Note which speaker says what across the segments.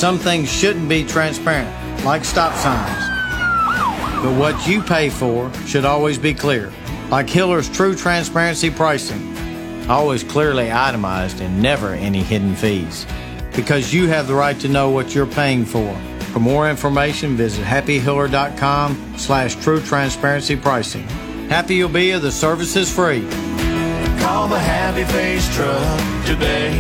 Speaker 1: some things shouldn't be transparent, like stop signs. But what you pay for should always be clear, like Hiller's true transparency pricing. Always clearly itemized and never any hidden fees. Because you have the right to know what you're paying for. For more information, visit happyhiller.com/true transparency pricing. Happy you'll be, the service is free.
Speaker 2: Call the Happy Face Truck today.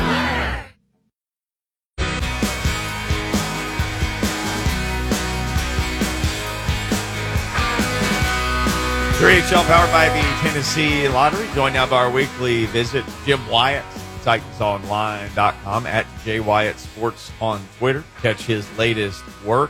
Speaker 3: 3HL powered by the Tennessee Lottery. Joined now by our weekly visit, Jim Wyatt, TitansOnline.com, at JWyattSports on Twitter. Catch his latest work.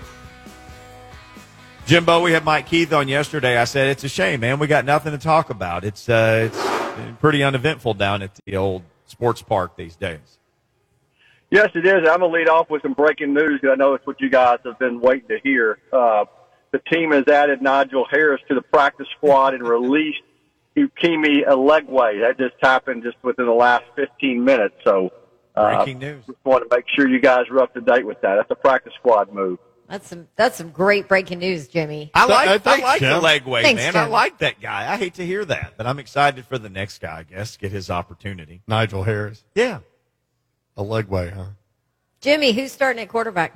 Speaker 3: Jimbo, we had Mike Keith on yesterday. I said, it's a shame, man. We got nothing to talk about. It's pretty uneventful down at the old sports park these days.
Speaker 4: Yes, it is. I'm going to lead off with some breaking news because I know it's what you guys have been waiting to hear. The team has added Nigel Harris to the practice squad and released Ukemi Elegwe. That just happened just within the last 15 minutes. So,
Speaker 3: breaking news.
Speaker 4: Just want to make sure you guys are up to date with that. That's a practice squad move.
Speaker 5: That's some great breaking news, Jimmy.
Speaker 3: I like the leg weight,
Speaker 5: Thanks,
Speaker 3: man.
Speaker 5: Jim.
Speaker 3: I like that guy. I hate to hear that, but I'm excited for the next guy, I guess, get his opportunity.
Speaker 6: Nigel Harris.
Speaker 3: Yeah.
Speaker 6: A leg way, huh?
Speaker 5: Jimmy, who's starting at quarterback?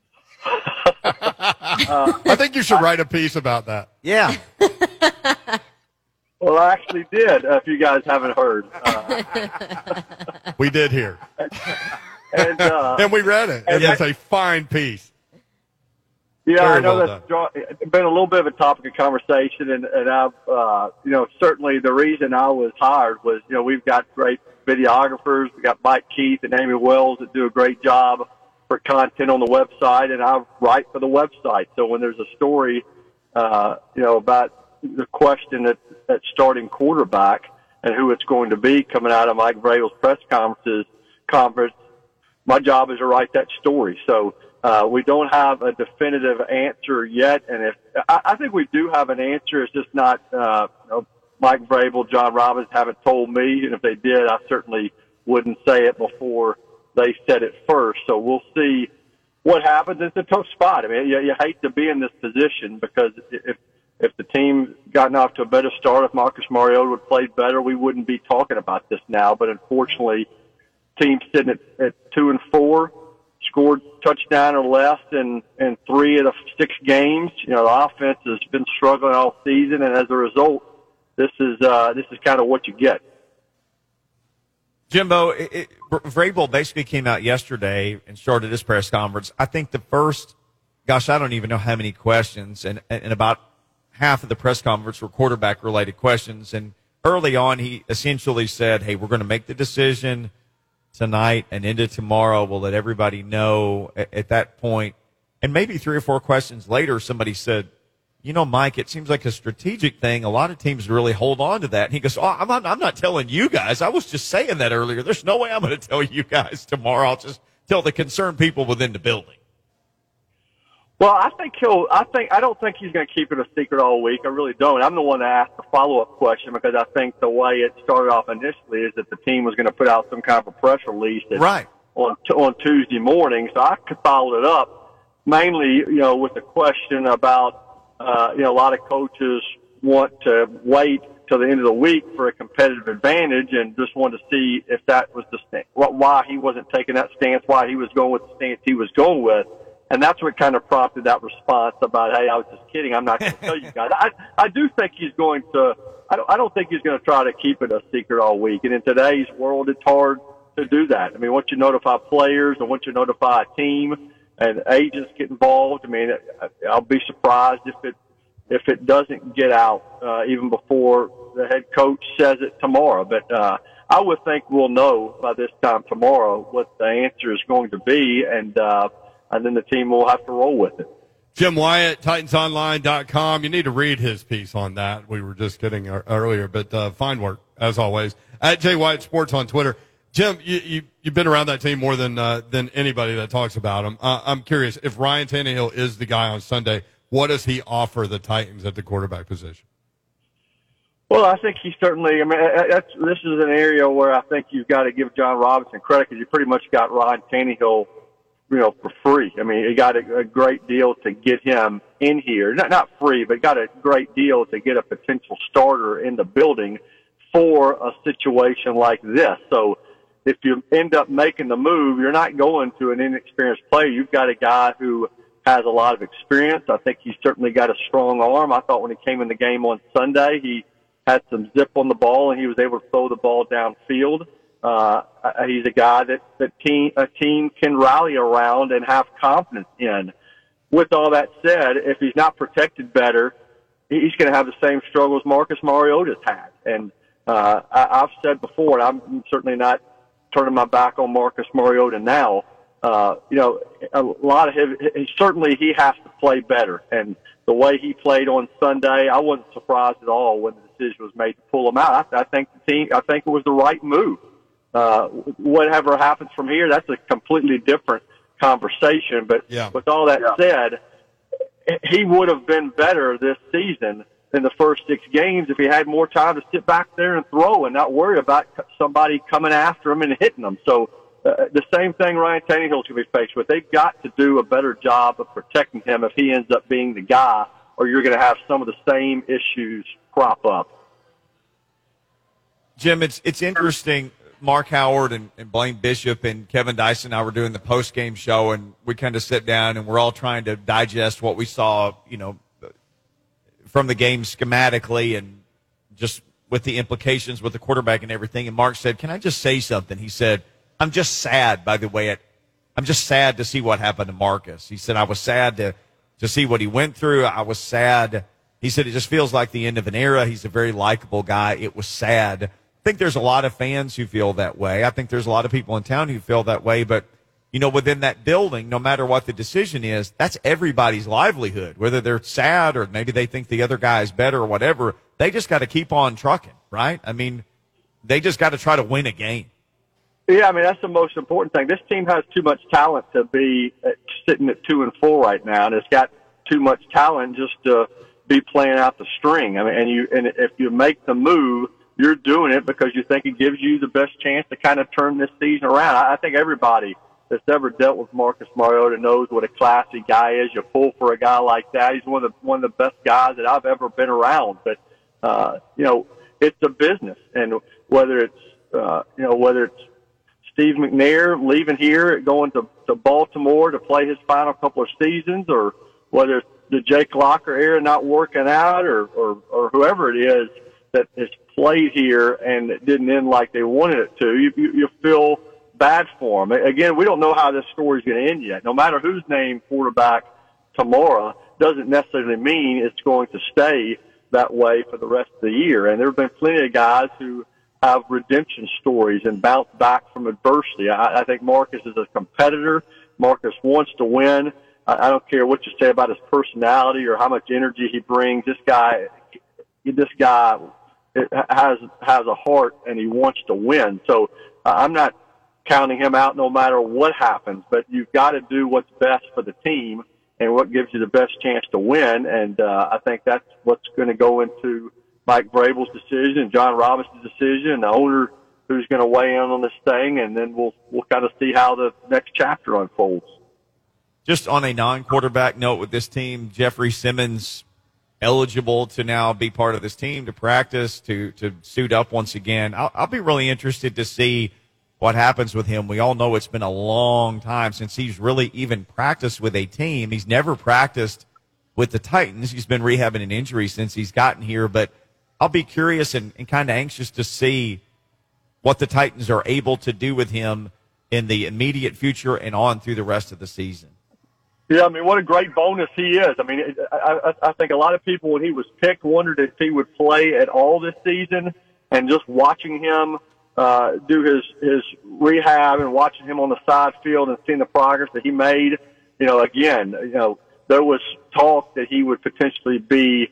Speaker 6: I think you should write a piece about that.
Speaker 3: Yeah.
Speaker 4: Well, I actually did, if you guys haven't heard.
Speaker 6: We did hear. And we read it. And it's a fine piece.
Speaker 4: Yeah,
Speaker 6: Very
Speaker 4: I know
Speaker 6: well
Speaker 4: that's been a little bit of a topic of conversation, and I've, certainly the reason I was hired was, we've got great videographers. We got Mike Keith and Amy Wells that do a great job for content on the website, and I write for the website. So when there's a story, about the question at starting quarterback and who it's going to be coming out of Mike Vrabel's press conference, my job is to write that story. So, we don't have a definitive answer yet, and I think we do have an answer. It's just not Mike Vrabel, John Robbins haven't told me, and if they did, I certainly wouldn't say it before they said it first. So we'll see what happens. It's a tough spot. I mean, you hate to be in this position because if the team gotten off to a better start, if Marcus Mariota would have played better, we wouldn't be talking about this now. But unfortunately, teams sitting at 2-4. Scored touchdown or less in 3 of the 6 games. The offense has been struggling all season, and as a result, this is kind of what you get.
Speaker 3: Jimbo, Vrabel basically came out yesterday and started his press conference. I think the first, I don't even know how many questions, and about half of the press conference were quarterback-related questions. And early on, he essentially said, hey, we're going to make the decision tonight and into tomorrow. We'll let everybody know at that point. And maybe 3 or 4 questions later, somebody said, Mike, it seems like a strategic thing. A lot of teams really hold on to that. And he goes, I'm not telling you guys. I was just saying that earlier. There's no way I'm going to tell you guys tomorrow. I'll just tell the concerned people within the building.
Speaker 4: Well, I don't think he's going to keep it a secret all week. I really don't. I'm the one that asked the follow-up question because I think the way it started off initially is that the team was going to put out some kind of a press release on Tuesday morning. So I followed it up mainly, with the question about, a lot of coaches want to wait till the end of the week for a competitive advantage and just wanted to see if that was the stance, why he wasn't taking that stance, why he was going with the stance he was going with. And that's what kind of prompted that response about, hey, I was just kidding. I'm not going to tell you guys. I do think he's going to – I don't think he's going to try to keep it a secret all week. And in today's world, it's hard to do that. I mean, once you notify players and once you notify a team and agents get involved, I mean, I'll be surprised if it doesn't get out even before the head coach says it tomorrow. But I would think we'll know by this time tomorrow what the answer is going to be, and then the team will have to roll with it.
Speaker 6: Jim Wyatt, TitansOnline.com. You need to read his piece on that. We were just kidding earlier, but fine work, as always. At J. Wyatt Sports on Twitter. Jim, you've been around that team more than anybody that talks about him. I'm curious, if Ryan Tannehill is the guy on Sunday, what does he offer the Titans at the quarterback position?
Speaker 4: Well, I think he certainly. I mean, this is an area where I think you've got to give John Robinson credit because you pretty much got Ryan Tannehill for free. I mean, he got a great deal to get him in here. Not free, but got a great deal to get a potential starter in the building for a situation like this. So if you end up making the move, you're not going to an inexperienced player. You've got a guy who has a lot of experience. I think he's certainly got a strong arm. I thought when he came in the game on Sunday, he had some zip on the ball and he was able to throw the ball downfield. He's a guy that a team can rally around and have confidence in. With all that said, if he's not protected better, he's going to have the same struggles Marcus Mariota's had. And I've said before, and I'm certainly not turning my back on Marcus Mariota now. A lot of certainly he has to play better. And the way he played on Sunday, I wasn't surprised at all when the decision was made to pull him out. I think it was the right move. Whatever happens from here, that's a completely different conversation. But with all that said, he would have been better this season in the first 6 games if he had more time to sit back there and throw and not worry about somebody coming after him and hitting him. So the same thing Ryan Tannehill's going to be faced with. They've got to do a better job of protecting him if he ends up being the guy, or you're going to have some of the same issues crop up.
Speaker 3: Jim, it's interesting. Mark Howard and Blaine Bishop and Kevin Dyson and I were doing the post-game show, and we kind of sit down and we're all trying to digest what we saw, from the game schematically and just with the implications with the quarterback and everything. And Mark said, "Can I just say something?" He said, "I'm just sad, by the way. I'm just sad to see what happened to Marcus." He said, "I was sad to see what he went through. I was sad." He said, "It just feels like the end of an era. He's a very likable guy. It was sad." I think there's a lot of fans who feel that way. I think there's a lot of people in town who feel that way. But, within that building, no matter what the decision is, that's everybody's livelihood. Whether they're sad or maybe they think the other guy is better or whatever, they just got to keep on trucking, right? I mean, they just got to try to win a game.
Speaker 4: Yeah, I mean, that's the most important thing. This team has too much talent to be sitting at 2-4 right now, and it's got too much talent just to be playing out the string. I mean, and if you make the move, you're doing it because you think it gives you the best chance to kind of turn this season around. I think everybody that's ever dealt with Marcus Mariota knows what a classy guy is. You pull for a guy like that. He's one of the best guys that I've ever been around. But it's a business, and whether it's Steve McNair leaving here, going to Baltimore to play his final couple of seasons, or whether it's the Jake Locker era not working out, or whoever it is that has played here and it didn't end like they wanted it to, you feel bad for them. Again, we don't know how this story's going to end yet. No matter who's named quarterback tomorrow doesn't necessarily mean it's going to stay that way for the rest of the year. And there have been plenty of guys who have redemption stories and bounce back from adversity. I think Marcus is a competitor. Marcus wants to win. I don't care what you say about his personality or how much energy he brings. This guy has a heart, and he wants to win. So I'm not counting him out no matter what happens, but you've got to do what's best for the team and what gives you the best chance to win. And I think that's what's going to go into Mike Vrabel's decision, John Robinson's decision, the owner who's going to weigh in on this thing, and then we'll kind of see how the next chapter unfolds.
Speaker 3: Just on a non-quarterback note with this team, Jeffrey Simmons eligible to now be part of this team, to practice, to suit up once again. I'll be really interested to see what happens with him. We all know it's been a long time since he's really even practiced with a team. He's never practiced with the Titans. He's been rehabbing an injury since he's gotten here, but I'll be curious and kind of anxious to see what the Titans are able to do with him in the immediate future and on through the rest of the season.
Speaker 4: Yeah, I mean, what a great bonus he is. I mean, I think a lot of people, when he was picked, wondered if he would play at all this season. And just watching him do his rehab and watching him on the side field and seeing the progress that he made, again, there was talk that he would potentially be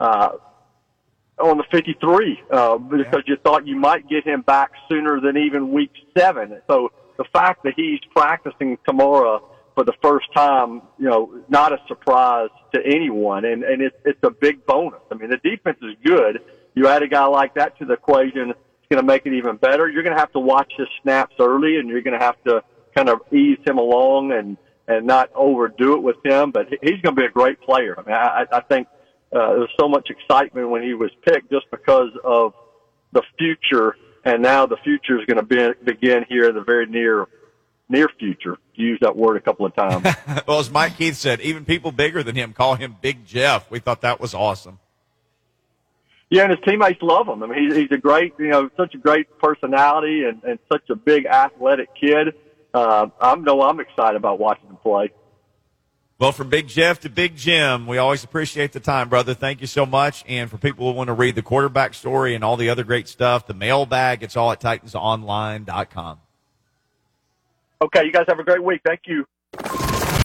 Speaker 4: on the 53 because you thought you might get him back sooner than even week 7. So the fact that he's practicing tomorrow for the first time, not a surprise to anyone, and it's a big bonus. I mean, the defense is good. You add a guy like that to the equation, it's going to make it even better. You're going to have to watch his snaps early, and you're going to have to kind of ease him along and and not overdo it with him. But he's going to be a great player. I mean, I think there was so much excitement when he was picked just because of the future, and now the future is going to begin here in the very near future. Use that word a couple of times.
Speaker 3: Well, as Mike Keith said, even people bigger than him call him Big Jeff. We thought that was awesome.
Speaker 4: Yeah, and his teammates love him. I mean, he's a great, such a great personality and such a big athletic kid. I'm excited about watching him play.
Speaker 3: Well, from Big Jeff to Big Jim, we always appreciate the time, brother. Thank you so much. And for people who want to read the quarterback story and all the other great stuff, the mailbag, it's all at TitansOnline.com.
Speaker 4: Okay, you guys have a great week. Thank you.